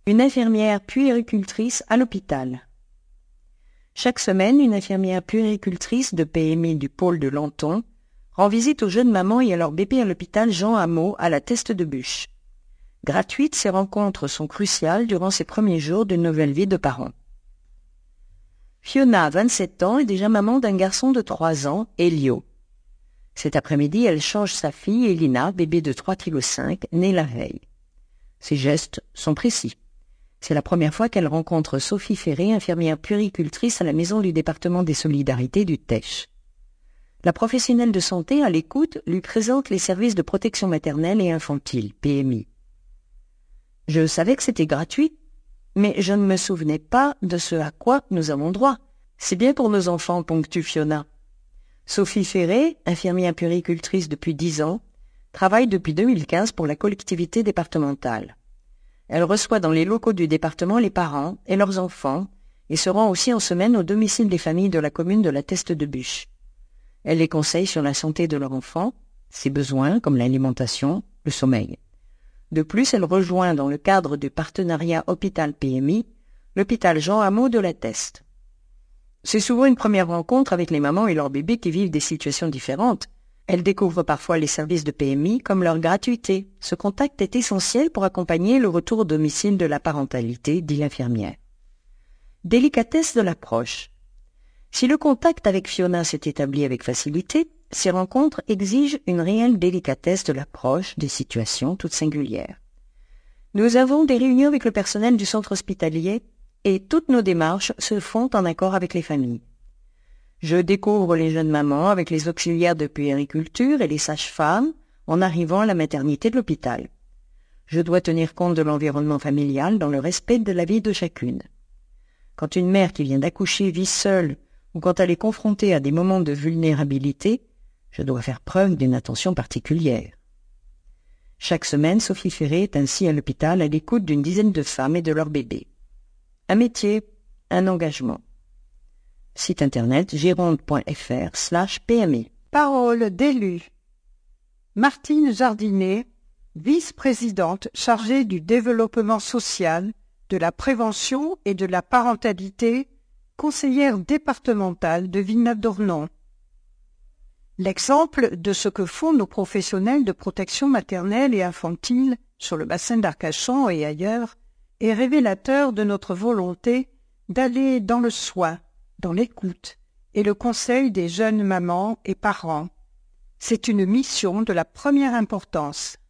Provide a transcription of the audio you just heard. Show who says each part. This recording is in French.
Speaker 1: Une infirmière puéricultrice à l'hôpital. Chaque semaine, une infirmière puéricultrice de PMI du pôle de Lenton rend visite aux jeunes mamans et à leur bébé à l'hôpital Jean Hameau à la Teste de Buch. Gratuites, ces rencontres sont cruciales durant ces premiers jours de nouvelle vie de parents. Fiona, 27 ans, est déjà maman d'un garçon de 3 ans, Elio. Cet après-midi, elle change sa fille, Elina, bébé de 3,5 kg, née la veille. Ses gestes sont précis. C'est la première fois qu'elle rencontre Sophie Ferré, infirmière puéricultrice à la maison du département des solidarités du Tech. La professionnelle de santé, à l'écoute, lui présente les services de protection maternelle et infantile, PMI. « Je savais que c'était gratuit, mais je ne me souvenais pas de ce à quoi nous avons droit. C'est bien pour nos enfants, ponctue Fiona. » Sophie Ferré, infirmière puéricultrice depuis 10 ans, travaille depuis 2015 pour la collectivité départementale. Elle reçoit dans les locaux du département les parents et leurs enfants et se rend aussi en semaine au domicile des familles de la commune de la Teste de Buch. Elle les conseille sur la santé de leur enfant, ses besoins comme l'alimentation, le sommeil. De plus, elle rejoint dans le cadre du partenariat hôpital-PMI l'hôpital Jean Hameau de la Teste. C'est souvent une première rencontre avec les mamans et leurs bébés qui vivent des situations différentes. Elles découvrent parfois les services de PMI comme leur gratuité. Ce contact est essentiel pour accompagner le retour au domicile de la parentalité, dit l'infirmière. Délicatesse de l'approche. Si le contact avec Fiona s'est établi avec facilité, ces rencontres exigent une réelle délicatesse de l'approche des situations toutes singulières. Nous avons des réunions avec le personnel du centre hospitalier et toutes nos démarches se font en accord avec les familles. Je découvre les jeunes mamans avec les auxiliaires de puériculture et les sages-femmes en arrivant à la maternité de l'hôpital. Je dois tenir compte de l'environnement familial dans le respect de la vie de chacune. Quand une mère qui vient d'accoucher vit seule ou quand elle est confrontée à des moments de vulnérabilité, je dois faire preuve d'une attention particulière. Chaque semaine, Sophie Ferré est ainsi à l'hôpital à l'écoute d'une dizaine de femmes et de leurs bébés. Un métier, un engagement. Site internet gironde.fr/PMI.
Speaker 2: Parole d'élu. Martine Jardinet, vice-présidente chargée du développement social, de la prévention et de la parentalité, conseillère départementale de Villeneuve-d'Ornon. L'exemple de ce que font nos professionnels de protection maternelle et infantile sur le bassin d'Arcachon et ailleurs est révélateur de notre volonté d'aller dans le soin, dans l'écoute et le conseil des jeunes mamans et parents. C'est une mission de la première importance.